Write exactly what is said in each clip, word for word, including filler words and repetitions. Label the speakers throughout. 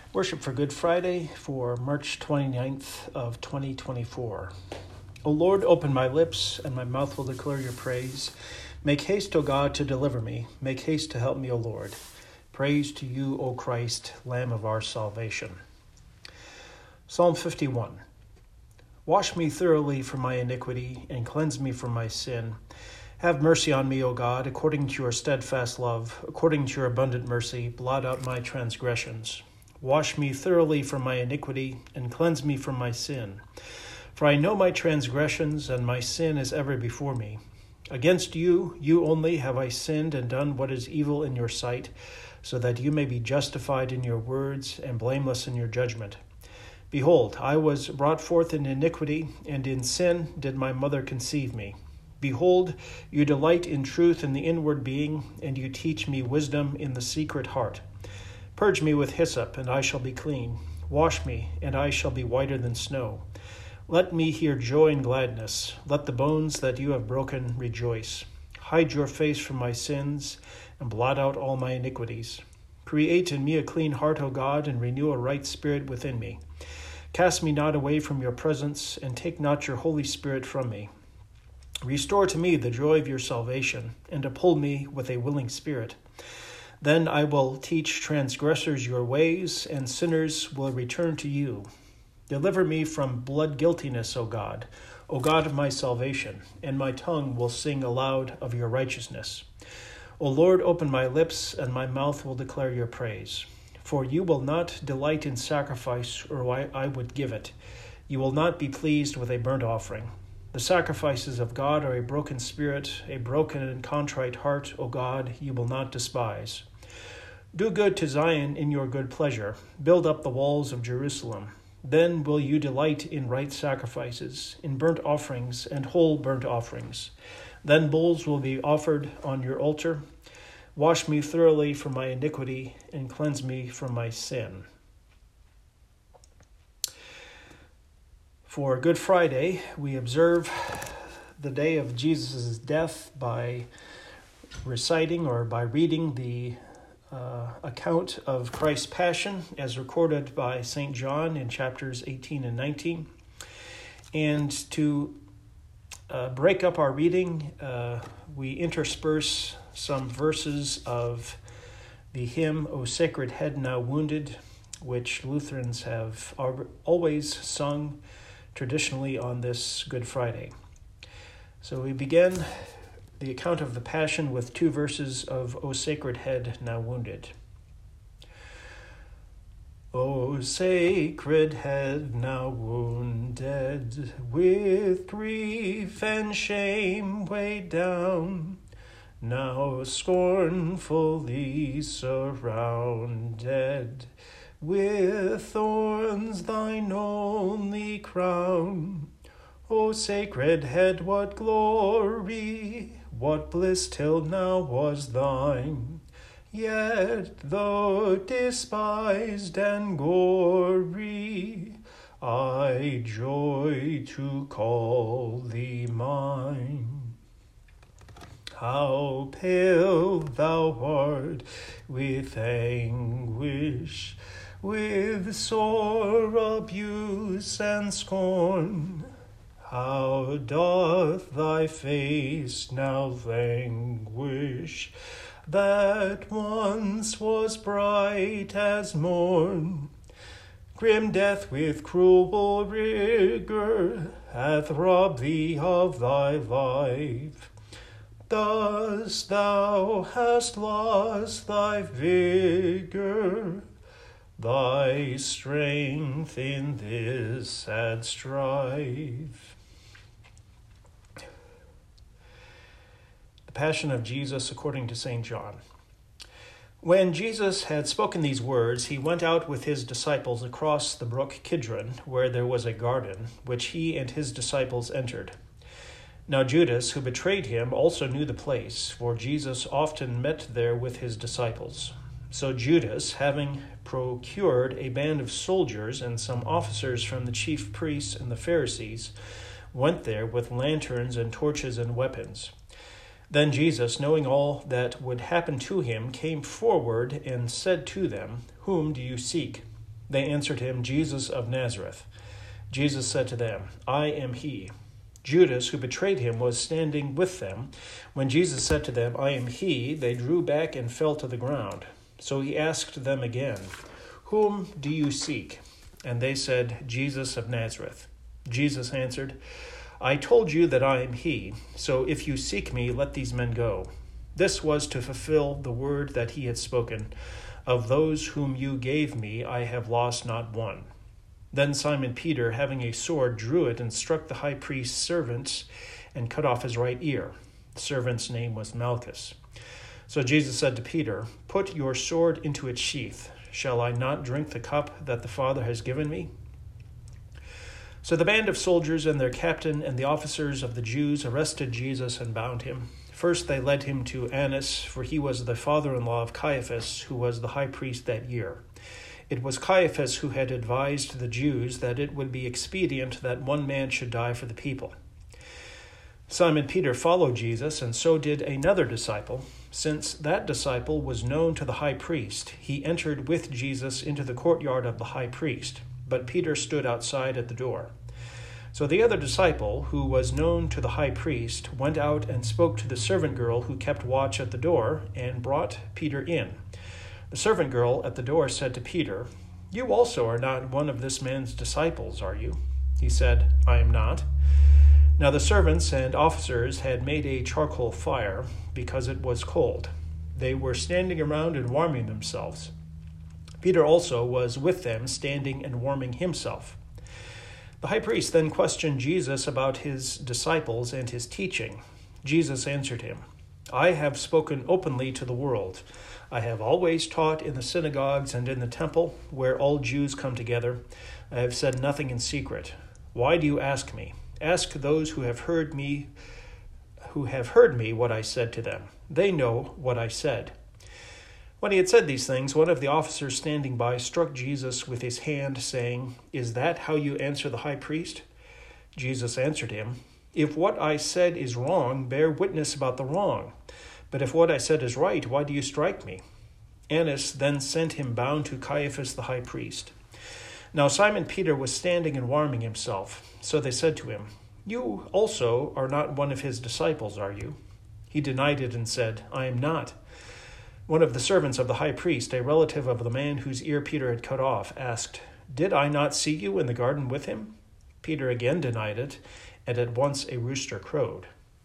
Speaker 1: Worship for Good Friday for March twenty-ninth of twenty twenty-four. O Lord, open my lips, and my mouth will declare your praise. Make haste, O God, to deliver me. Make haste to help me, O Lord. Praise to you, O Christ, Lamb of our salvation. Psalm fifty-one. Wash me thoroughly from my iniquity, and cleanse me from my sin. Have mercy on me, O God, according to your steadfast love, according to your abundant mercy, blot out my transgressions. Wash me thoroughly from my iniquity, and cleanse me from my sin. For I know my transgressions, and my sin is ever before me. Against you, you only, have I sinned and done what is evil in your sight, so that you may be justified in your words and blameless in your judgment. Behold, I was brought forth in iniquity, and in sin did my mother conceive me. Behold, you delight in truth in the inward being, and you teach me wisdom in the secret heart. Purge me with hyssop, and I shall be clean. Wash me, and I shall be whiter than snow. Let me hear joy and gladness. Let the bones that you have broken rejoice. Hide your face from my sins, and blot out all my iniquities. Create in me a clean heart, O God, and renew a right spirit within me. Cast me not away from your presence, and take not your Holy Spirit from me. Restore to me the joy of your salvation, and uphold me with a willing spirit. Then I will teach transgressors your ways, and sinners will return to you. Deliver me from blood guiltiness, O God, O God of my salvation, and my tongue will sing aloud of your righteousness. O Lord, open my lips, and my mouth will declare your praise. For you will not delight in sacrifice, or I, I would give it. You will not be pleased with a burnt offering. The sacrifices of God are a broken spirit, a broken and contrite heart, O God, you will not despise. Do good to Zion in your good pleasure. Build up the walls of Jerusalem. Then will you delight in right sacrifices, in burnt offerings and whole burnt offerings. Then bulls will be offered on your altar. Wash me thoroughly from my iniquity, and cleanse me from my sin. For Good Friday, we observe the day of Jesus' death by reciting or by reading the uh, account of Christ's Passion as recorded by Saint John in chapters eighteen and nineteen. And to uh, break up our reading, uh, we intersperse some verses of the hymn, O Sacred Head Now Wounded, which Lutherans have always sung traditionally on this Good Friday. So we begin the account of the Passion with two verses of O Sacred Head Now Wounded. O sacred head now wounded, with grief and shame weighed down, now scornfully surrounded, with thorns thine only crown. O sacred head, what glory, what bliss till now was thine, yet though despised and gory, I joy to call thee mine. How pale thou art with anguish, with sore abuse and scorn, how doth thy face now languish, that once was bright as morn. Grim death with cruel rigor hath robbed thee of thy life. Thus thou hast lost thy vigor, thy strength in this sad strife. The Passion of Jesus according to Saint John. When Jesus had spoken these words, he went out with his disciples across the brook Kidron, where there was a garden, which he and his disciples entered. Now Judas, who betrayed him, also knew the place, for Jesus often met there with his disciples. So Judas, having procured a band of soldiers and some officers from the chief priests and the Pharisees, went there with lanterns and torches and weapons. Then Jesus, knowing all that would happen to him, came forward and said to them, "Whom do you seek?" They answered him, Jesus of Nazareth. Jesus said to them, I am he. Judas, who betrayed him, was standing with them. When Jesus said to them, I am he, they drew back and fell to the ground. So he asked them again, Whom do you seek? And they said, Jesus of Nazareth. Jesus answered, I told you that I am he, so if you seek me, let these men go. This was to fulfill the word that he had spoken, Of those whom you gave me, I have lost not one. Then Simon Peter, having a sword, drew it and struck the high priest's servant and cut off his right ear. The servant's name was Malchus. So Jesus said to Peter, Put your sword into its sheath. Shall I not drink the cup that the Father has given me? So the band of soldiers and their captain and the officers of the Jews arrested Jesus and bound him. First they led him to Annas, for he was the father-in-law of Caiaphas, who was the high priest that year. It was Caiaphas who had advised the Jews that it would be expedient that one man should die for the people. Simon Peter followed Jesus, and so did another disciple. Since that disciple was known to the high priest, he entered with Jesus into the courtyard of the high priest, but Peter stood outside at the door. So the other disciple, who was known to the high priest, went out and spoke to the servant girl who kept watch at the door, and brought Peter in. The servant girl at the door said to Peter, You also are not one of this man's disciples, are you? He said, I am not. Now the servants and officers had made a charcoal fire, because it was cold. They were standing around and warming themselves. Peter also was with them, standing and warming himself. The high priest then questioned Jesus about his disciples and his teaching. Jesus answered him, I have spoken openly to the world. I have always taught in the synagogues and in the temple, where all Jews come together. I have said nothing in secret. Why do you ask me? Ask those who have heard me, who have heard me what I said to them. They know what I said. When he had said these things, one of the officers standing by struck Jesus with his hand, saying, Is that how you answer the high priest? Jesus answered him, If what I said is wrong, bear witness about the wrong. But if what I said is right, why do you strike me? Annas then sent him bound to Caiaphas the high priest. Now Simon Peter was standing and warming himself. So they said to him, You also are not one of his disciples, are you? He denied it and said, I am not. One of the servants of the high priest, a relative of the man whose ear Peter had cut off, asked, Did I not see you in the garden with him? Peter again denied it, and at once a rooster crowed.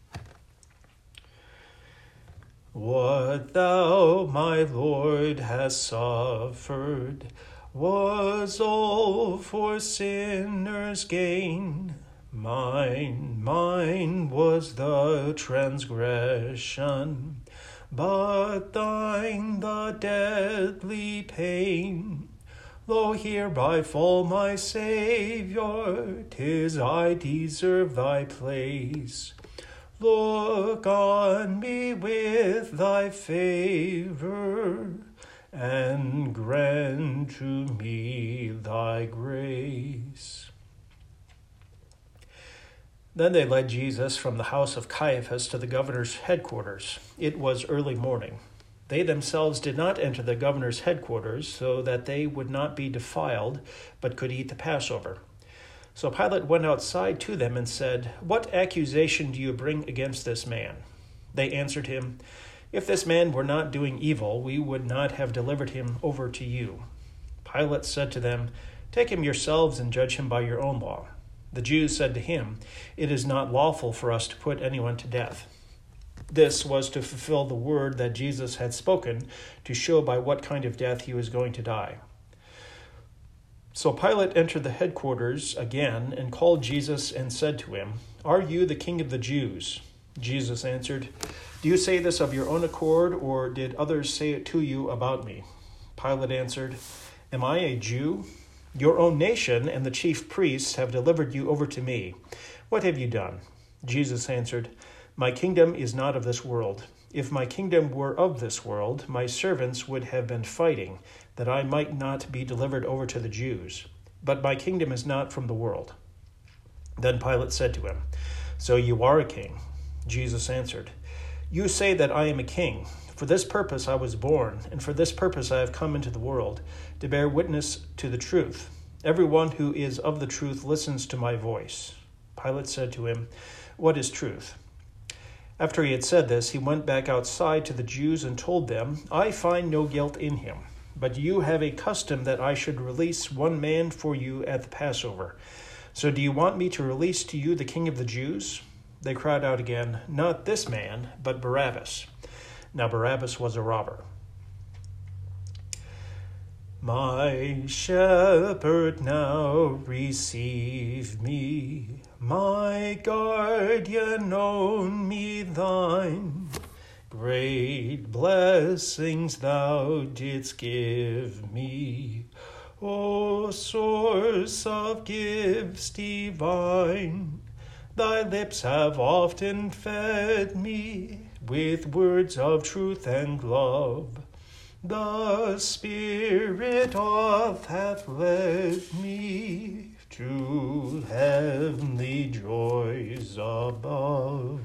Speaker 1: What thou, my Lord, hast suffered was all for sinners' gain. Mine, mine was the transgression, but thine the deadly pain. Lo, here I fall, my Saviour, 'tis I deserve thy place. Look on me with thy favor, and grant to me thy grace. Then they led Jesus from the house of Caiaphas to the governor's headquarters. It was early morning. They themselves did not enter the governor's headquarters, so that they would not be defiled, but could eat the Passover. So Pilate went outside to them and said, What accusation do you bring against this man? They answered him, If this man were not doing evil, we would not have delivered him over to you. Pilate said to them, Take him yourselves and judge him by your own law. The Jews said to him, It is not lawful for us to put anyone to death. This was to fulfill the word that Jesus had spoken, to show by what kind of death he was going to die. So Pilate entered the headquarters again and called Jesus and said to him, Are you the king of the Jews? Jesus answered, Do you say this of your own accord, or did others say it to you about me? Pilate answered, Am I a Jew? Your own nation and the chief priests have delivered you over to me. What have you done? Jesus answered, My kingdom is not of this world. If my kingdom were of this world, my servants would have been fighting, that I might not be delivered over to the Jews. But my kingdom is not from the world. Then Pilate said to him, So you are a king? Jesus answered, You say that I am a king. For this purpose I was born, and for this purpose I have come into the world, to bear witness to the truth. Everyone who is of the truth listens to my voice." Pilate said to him, "What is truth?" After he had said this, he went back outside to the Jews and told them, "I find no guilt in him, but you have a custom that I should release one man for you at the Passover. So do you want me to release to you the king of the Jews?" They cried out again, "Not this man, but Barabbas." Now Barabbas was a robber. "My shepherd, now receive me, my guardian, own me thine. Great blessings thou didst give me, O source of gifts divine. Thy lips have often fed me with words of truth and love. The Spirit of hath led me to heavenly joys above."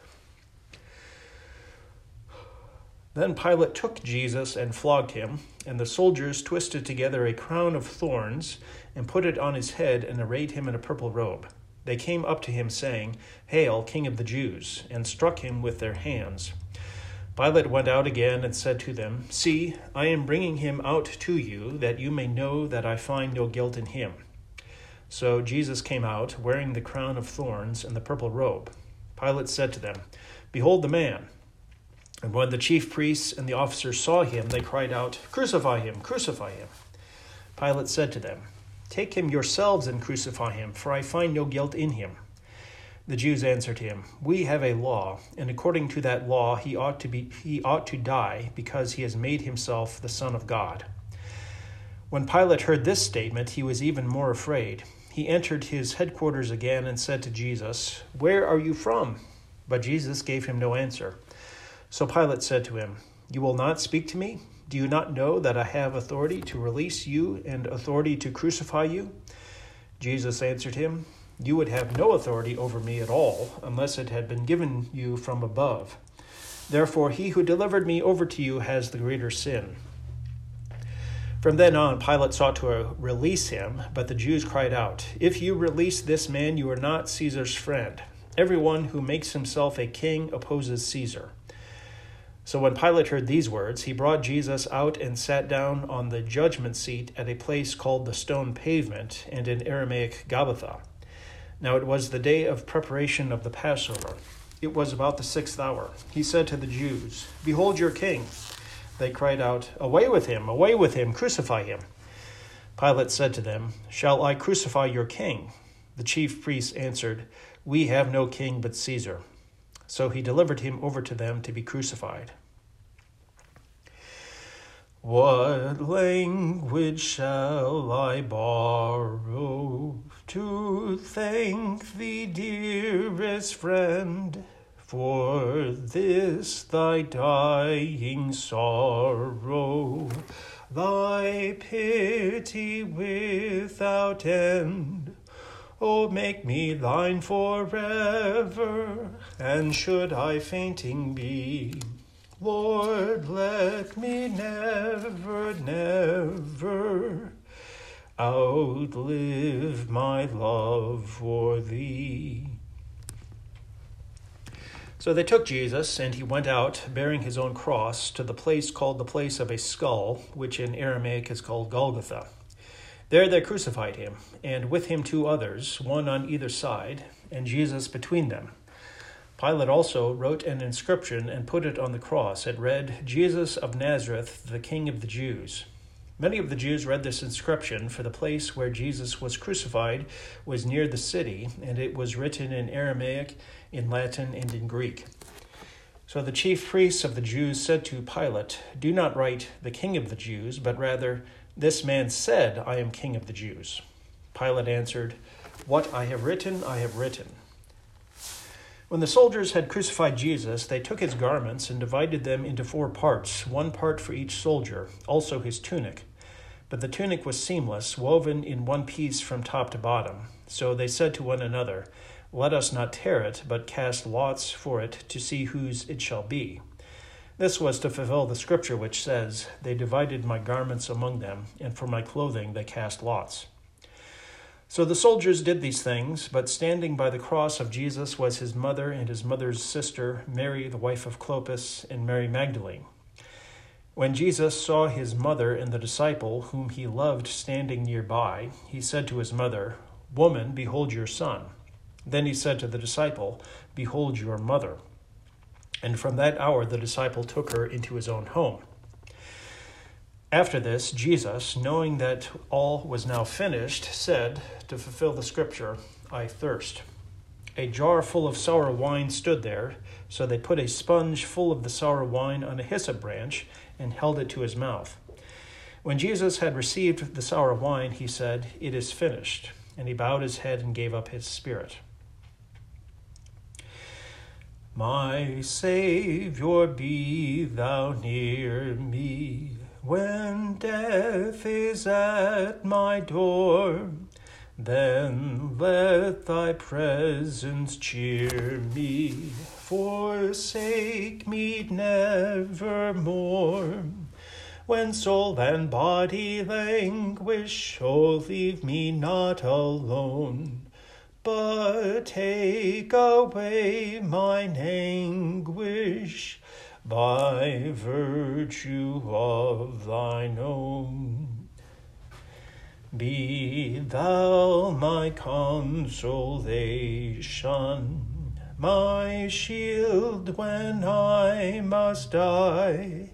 Speaker 1: Then Pilate took Jesus and flogged him, and the soldiers twisted together a crown of thorns and put it on his head and arrayed him in a purple robe. They came up to him, saying, "Hail, King of the Jews," and struck him with their hands. Pilate went out again and said to them, "See, I am bringing him out to you, that you may know that I find no guilt in him." So Jesus came out, wearing the crown of thorns and the purple robe. Pilate said to them, "Behold the man." And when the chief priests and the officers saw him, they cried out, "Crucify him, crucify him." Pilate said to them, "Take him yourselves and crucify him, for I find no guilt in him." The Jews answered him, "We have a law, and according to that law he ought to be he ought to die, because he has made himself the Son of God." When Pilate heard this statement, he was even more afraid. He entered his headquarters again and said to Jesus, "Where are you from?" But Jesus gave him no answer. So Pilate said to him, "You will not speak to me? Do you not know that I have authority to release you and authority to crucify you?" Jesus answered him, "You would have no authority over me at all, unless it had been given you from above. Therefore he who delivered me over to you has the greater sin." From then on, Pilate sought to release him, but the Jews cried out, "If you release this man, you are not Caesar's friend. Everyone who makes himself a king opposes Caesar." So when Pilate heard these words, he brought Jesus out and sat down on the judgment seat at a place called the Stone Pavement, and in Aramaic Gabbatha. Now it was the day of preparation of the Passover. It was about the sixth hour. He said to the Jews, "Behold your king." They cried out, "Away with him, away with him, crucify him." Pilate said to them, "Shall I crucify your king?" The chief priests answered, "We have no king but Caesar." So he delivered him over to them to be crucified. What language shall I borrow to thank thee, dearest friend, for this thy dying sorrow, thy pity without end? Oh, make me thine forever, and should I fainting be, Lord, let me never, never outlive my love for thee. So they took Jesus, and he went out, bearing his own cross, to the place called the place of a skull, which in Aramaic is called Golgotha. There they crucified him, and with him two others, one on either side, and Jesus between them. Pilate also wrote an inscription and put it on the cross. It read, "Jesus of Nazareth, the King of the Jews." Many of the Jews read this inscription, for the place where Jesus was crucified was near the city, and it was written in Aramaic, in Latin, and in Greek. So the chief priests of the Jews said to Pilate, "Do not write the King of the Jews, but rather, this man said, I am King of the Jews." Pilate answered, "What I have written, I have written." When the soldiers had crucified Jesus, they took his garments and divided them into four parts, one part for each soldier, also his tunic. But the tunic was seamless, woven in one piece from top to bottom. So they said to one another, "Let us not tear it, but cast lots for it to see whose it shall be." This was to fulfill the scripture which says, "They divided my garments among them, and for my clothing they cast lots." So the soldiers did these things, but standing by the cross of Jesus was his mother and his mother's sister, Mary, the wife of Clopas, and Mary Magdalene. When Jesus saw his mother and the disciple whom he loved standing nearby, he said to his mother, "Woman, behold your son." Then he said to the disciple, "Behold your mother." And from that hour the disciple took her into his own home. After this, Jesus, knowing that all was now finished, said, to fulfill the scripture, "I thirst." A jar full of sour wine stood there, so they put a sponge full of the sour wine on a hyssop branch and held it to his mouth. When Jesus had received the sour wine, he said, "It is finished," and he bowed his head and gave up his spirit. My Savior, be thou near me, when death is at my door, then let thy presence cheer me, forsake me nevermore. When soul and body languish, oh, leave me not alone, but take away mine anguish, by virtue of thine own. Be thou my consolation, my shield when I must die.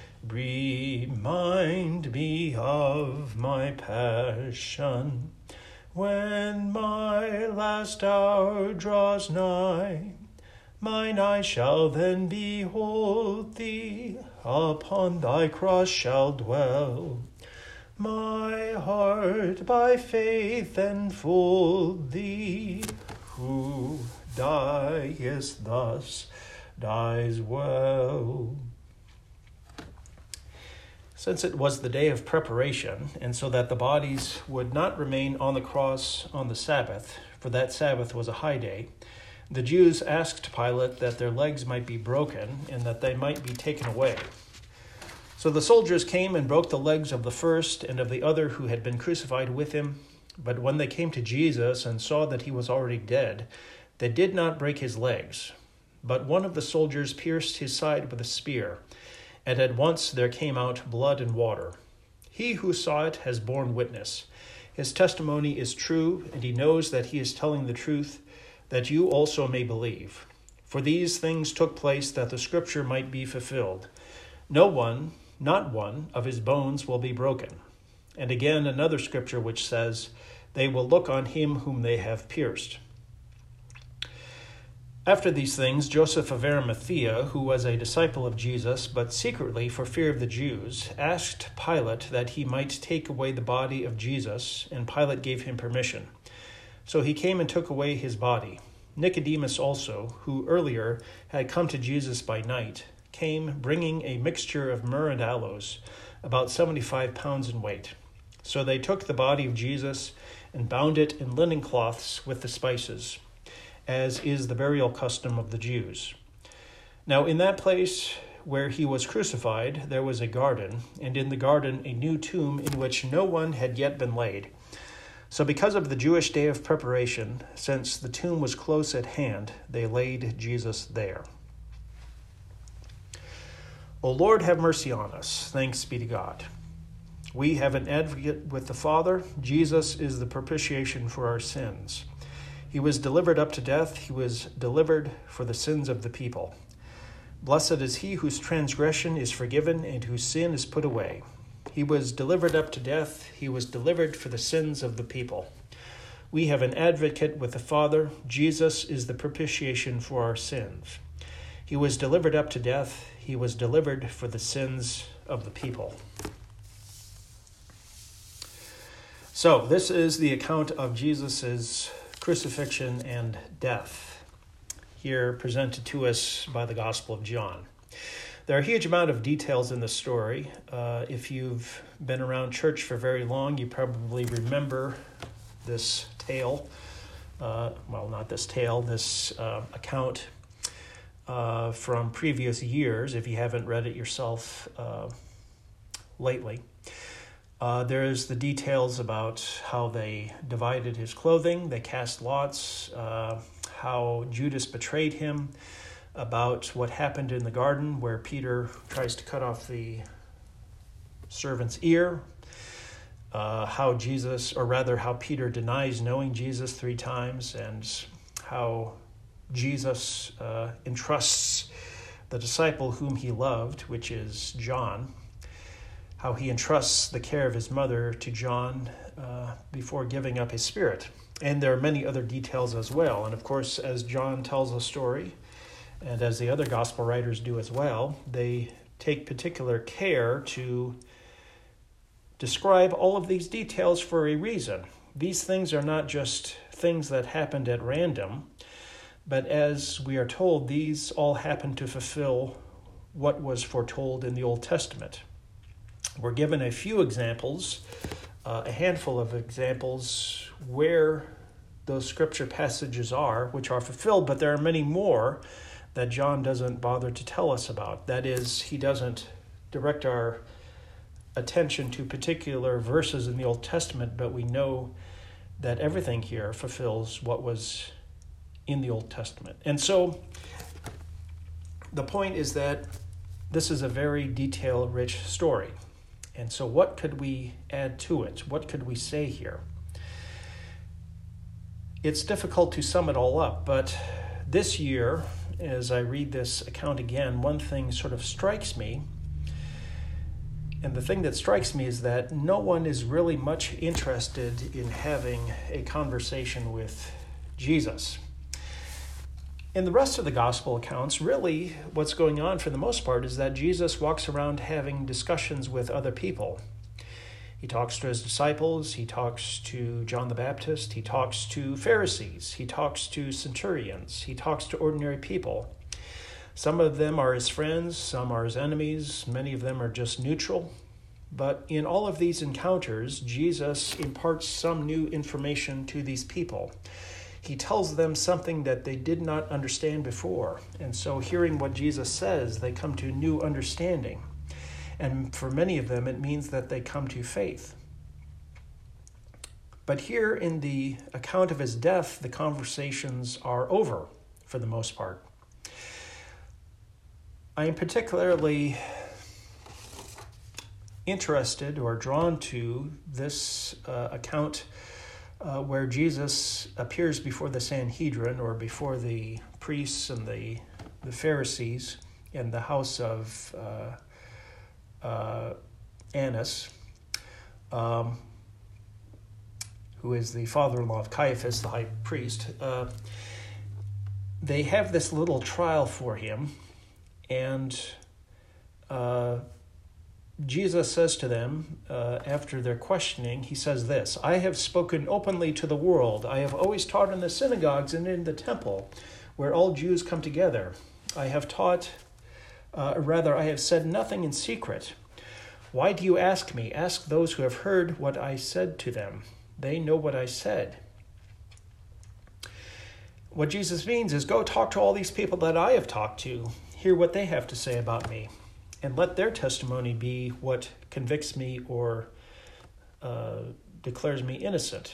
Speaker 1: Remind me of my passion, when my last hour draws nigh. Mine eyes shall then behold thee, upon thy cross shall dwell. My heart by faith enfold thee, who diest thus, dies well. Since it was the day of preparation, and so that the bodies would not remain on the cross on the Sabbath, for that Sabbath was a high day, the Jews asked Pilate that their legs might be broken and that they might be taken away. So the soldiers came and broke the legs of the first and of the other who had been crucified with him. But when they came to Jesus and saw that he was already dead, they did not break his legs. But one of the soldiers pierced his side with a spear, and at once there came out blood and water. He who saw it has borne witness. His testimony is true, and he knows that he is telling the truth, that you also may believe. For these things took place that the scripture might be fulfilled. No one, not one, of his bones will be broken. And again another scripture which says, "They will look on him whom they have pierced." After these things, Joseph of Arimathea, who was a disciple of Jesus, but secretly for fear of the Jews, asked Pilate that he might take away the body of Jesus, and Pilate gave him permission. So he came and took away his body. Nicodemus also, who earlier had come to Jesus by night, came bringing a mixture of myrrh and aloes, about seventy-five pounds in weight. So they took the body of Jesus and bound it in linen cloths with the spices, as is the burial custom of the Jews. Now in that place where he was crucified there was a garden, and in the garden a new tomb in which no one had yet been laid. So because of the Jewish day of preparation, since the tomb was close at hand, they laid Jesus there. O Lord, have mercy on us. Thanks be to God. We have an advocate with the Father. Jesus is the propitiation for our sins. He was delivered up to death. He was delivered for the sins of the people. Blessed is he whose transgression is forgiven and whose sin is put away. He was delivered up to death. He was delivered for the sins of the people. We have an advocate with the Father. Jesus is the propitiation for our sins. He was delivered up to death. He was delivered for the sins of the people. So this is the account of Jesus' crucifixion and death, here presented to us by the Gospel of John. There are a huge amount of details in the story. Uh, if you've been around church for very long, you probably remember this tale. Uh, well, not this tale, this uh, account uh, from previous years, if you haven't read it yourself uh, lately. Uh, there's the details about how they divided his clothing, they cast lots, uh, how Judas betrayed him, about what happened in the garden where Peter tries to cut off the servant's ear, uh, how Jesus, or rather how Peter denies knowing Jesus three times, and how Jesus uh, entrusts the disciple whom he loved, which is John, how he entrusts the care of his mother to John uh, before giving up his spirit. And there are many other details as well. And of course, as John tells the story, and as the other gospel writers do as well, they take particular care to describe all of these details for a reason. These things are not just things that happened at random, but as we are told, these all happened to fulfill what was foretold in the Old Testament. We're given a few examples, uh, a handful of examples where those scripture passages are, which are fulfilled, but there are many more that John doesn't bother to tell us about. That is, he doesn't direct our attention to particular verses in the Old Testament, but we know that everything here fulfills what was in the Old Testament. And so the point is that this is a very detail-rich story. And so what could we add to it? What could we say here? It's difficult to sum it all up, but this year, as I read this account again, one thing sort of strikes me. And the thing that strikes me is that no one is really much interested in having a conversation with Jesus. In the rest of the gospel accounts, really what's going on for the most part is that Jesus walks around having discussions with other people. He talks to his disciples, he talks to John the Baptist, he talks to Pharisees, he talks to centurions, he talks to ordinary people. Some of them are his friends, some are his enemies, many of them are just neutral. But in all of these encounters, Jesus imparts some new information to these people. He tells them something that they did not understand before. And so hearing what Jesus says, they come to new understanding. And for many of them, it means that they come to faith. But here in the account of his death, the conversations are over for the most part. I am particularly interested or drawn to this uh, account uh, where Jesus appears before the Sanhedrin, or before the priests and the, the Pharisees in the house of uh, uh, Annas, um, who is the father-in-law of Caiaphas, the high priest. Uh, they have this little trial for him, and uh, Jesus says to them, uh, after their questioning, he says this, "I have spoken openly to the world. I have always taught in the synagogues and in the temple, where all Jews come together. I have taught, uh, rather, I have said nothing in secret. Why do you ask me? Ask those who have heard what I said to them. They know what I said." What Jesus means is, go talk to all these people that I have talked to, hear what they have to say about me, and let their testimony be what convicts me or uh, declares me innocent.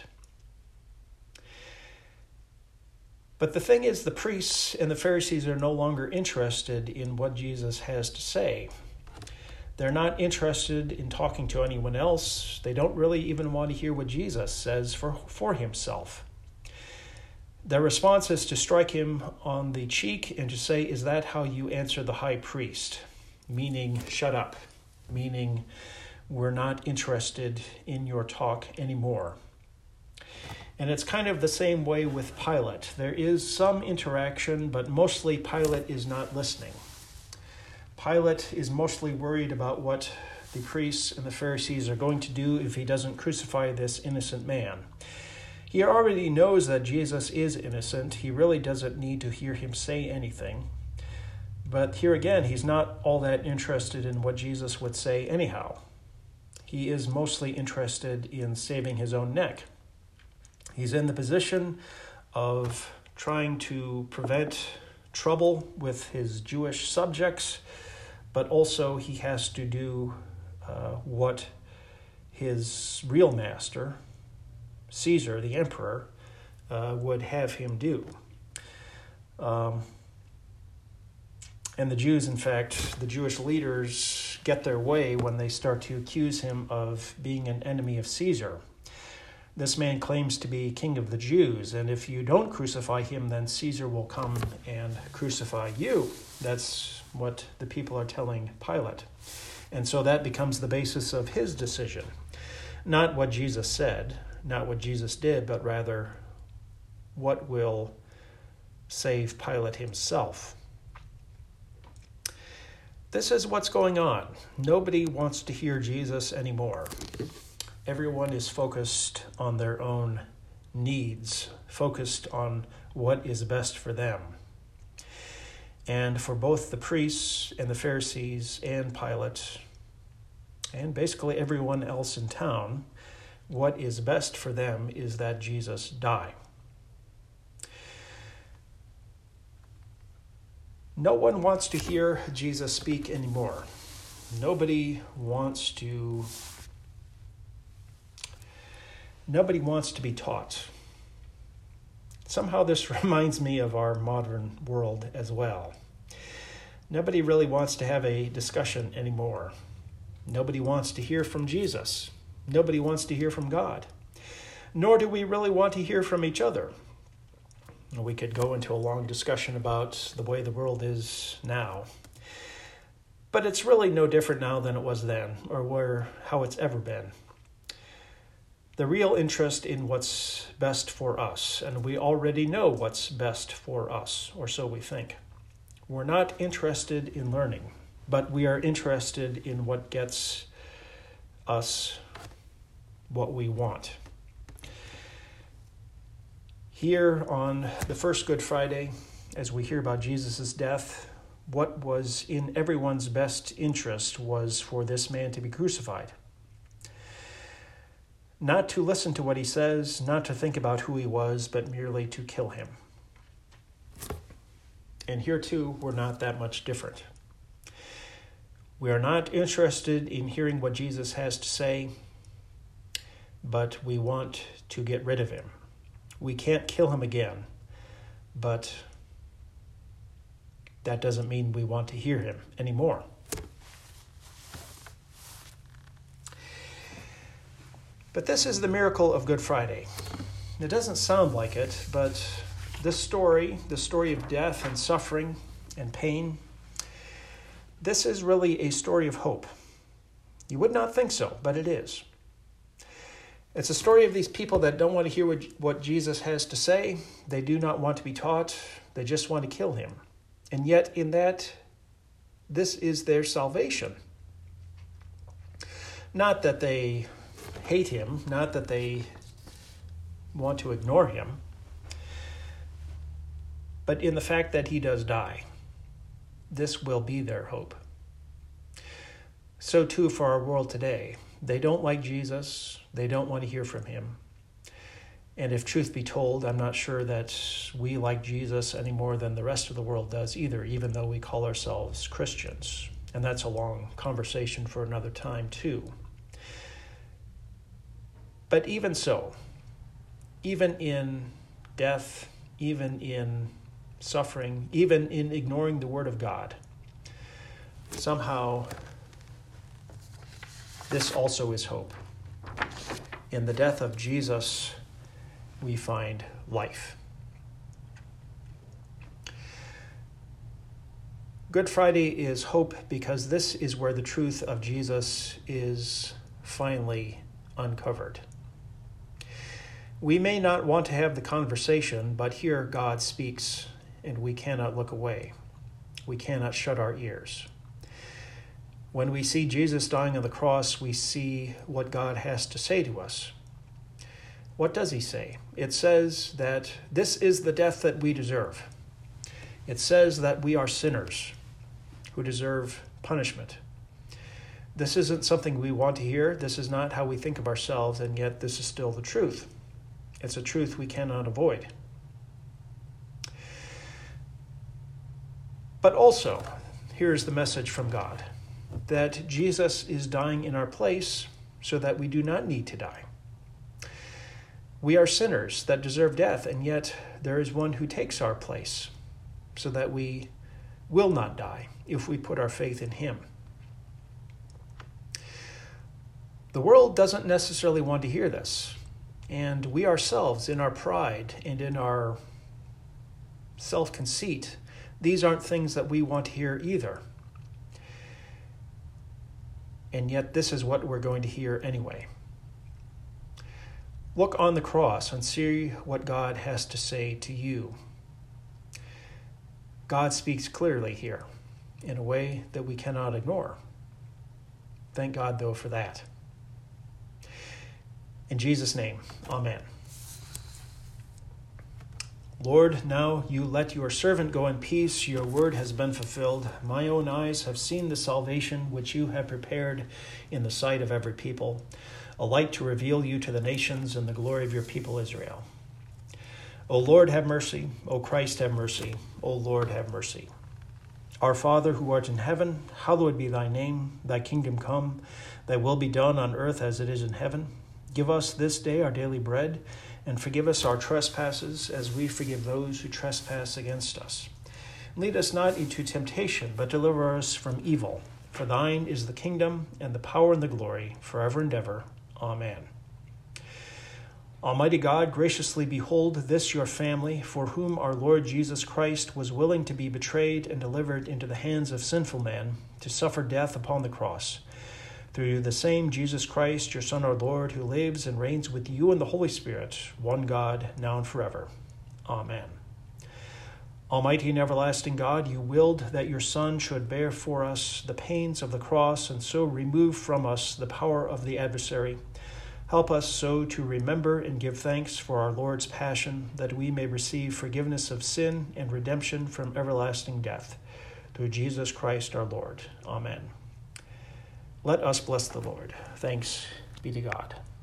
Speaker 1: But the thing is, the priests and the Pharisees are no longer interested in what Jesus has to say. They're not interested in talking to anyone else. They don't really even want to hear what Jesus says for, for himself. Their response is to strike him on the cheek and to say, "Is that how you answer the high priest?" Meaning, shut up. Meaning, we're not interested in your talk anymore. And it's kind of the same way with Pilate. There is some interaction, but mostly Pilate is not listening. Pilate is mostly worried about what the priests and the Pharisees are going to do if he doesn't crucify this innocent man. He already knows that Jesus is innocent. He really doesn't need to hear him say anything. But here again, he's not all that interested in what Jesus would say anyhow. He is mostly interested in saving his own neck. He's in the position of trying to prevent trouble with his Jewish subjects, but also he has to do uh, what his real master, Caesar, the emperor, uh, would have him do. Um, and the Jews, in fact, the Jewish leaders get their way when they start to accuse him of being an enemy of Caesar. This man claims to be king of the Jews, and if you don't crucify him, then Caesar will come and crucify you. That's what the people are telling Pilate. And so that becomes the basis of his decision. Not what Jesus said, not what Jesus did, but rather what will save Pilate himself. This is what's going on. Nobody wants to hear Jesus anymore. Everyone is focused on their own needs, focused on what is best for them. And for both the priests and the Pharisees and Pilate, and basically everyone else in town, what is best for them is that Jesus die. No one wants to hear Jesus speak anymore. Nobody wants to Nobody wants to be taught. Somehow this reminds me of our modern world as well. Nobody really wants to have a discussion anymore. Nobody wants to hear from Jesus. Nobody wants to hear from God. Nor do we really want to hear from each other. We could go into a long discussion about the way the world is now. But it's really no different now than it was then, or where how it's ever been. The real interest in what's best for us, and we already know what's best for us, or so we think. We're not interested in learning, but we are interested in what gets us what we want. Here on the first Good Friday, as we hear about Jesus' death, what was in everyone's best interest was for this man to be crucified. Not to listen to what he says, not to think about who he was, but merely to kill him. And here too, we're not that much different. We are not interested in hearing what Jesus has to say, but we want to get rid of him. We can't kill him again, but that doesn't mean we want to hear him anymore. But this is the miracle of Good Friday. It doesn't sound like it, but this story, the story of death and suffering and pain, this is really a story of hope. You would not think so, but it is. It's a story of these people that don't want to hear what, what Jesus has to say. They do not want to be taught. They just want to kill him. And yet in that, this is their salvation. Not that they hate him, not that they want to ignore him, but in the fact that he does die. This will be their hope. So too for our world today. They don't like Jesus. They don't want to hear from him. And if truth be told, I'm not sure that we like Jesus any more than the rest of the world does either, even though we call ourselves Christians. And that's a long conversation for another time too. But even so, even in death, even in suffering, even in ignoring the word of God, somehow this also is hope. In the death of Jesus, we find life. Good Friday is hope because this is where the truth of Jesus is finally uncovered. We may not want to have the conversation, but here God speaks, and we cannot look away. We cannot shut our ears. When we see Jesus dying on the cross, we see what God has to say to us. What does he say? It says that this is the death that we deserve. It says that we are sinners who deserve punishment. This isn't something we want to hear. This is not how we think of ourselves, and yet this is still the truth. It's a truth we cannot avoid. But also, here's the message from God, that Jesus is dying in our place so that we do not need to die. We are sinners that deserve death, and yet there is one who takes our place so that we will not die if we put our faith in him. The world doesn't necessarily want to hear this, and we ourselves, in our pride and in our self-conceit, these aren't things that we want to hear either. And yet this is what we're going to hear anyway. Look on the cross and see what God has to say to you. God speaks clearly here in a way that we cannot ignore. Thank God, though, for that. In Jesus' name, amen. Lord, now you let your servant go in peace. Your word has been fulfilled. My own eyes have seen the salvation which you have prepared in the sight of every people, a light to reveal you to the nations and the glory of your people Israel. O Lord, have mercy. O Christ, have mercy. O Lord, have mercy. Our Father, who art in heaven, hallowed be thy name. Thy kingdom come, thy will be done on earth as it is in heaven. Give us this day our daily bread, and forgive us our trespasses as we forgive those who trespass against us. Lead us not into temptation, but deliver us from evil. For thine is the kingdom, and the power, and the glory, forever and ever. Amen. Almighty God, graciously behold this your family, for whom our Lord Jesus Christ was willing to be betrayed and delivered into the hands of sinful men, to suffer death upon the cross. Through the same Jesus Christ, your Son, our Lord, who lives and reigns with you in the Holy Spirit, one God, now and forever. Amen. Almighty and everlasting God, you willed that your Son should bear for us the pains of the cross and so remove from us the power of the adversary. Help us so to remember and give thanks for our Lord's passion, that we may receive forgiveness of sin and redemption from everlasting death. Through Jesus Christ our Lord. Amen. Let us bless the Lord. Thanks be to God.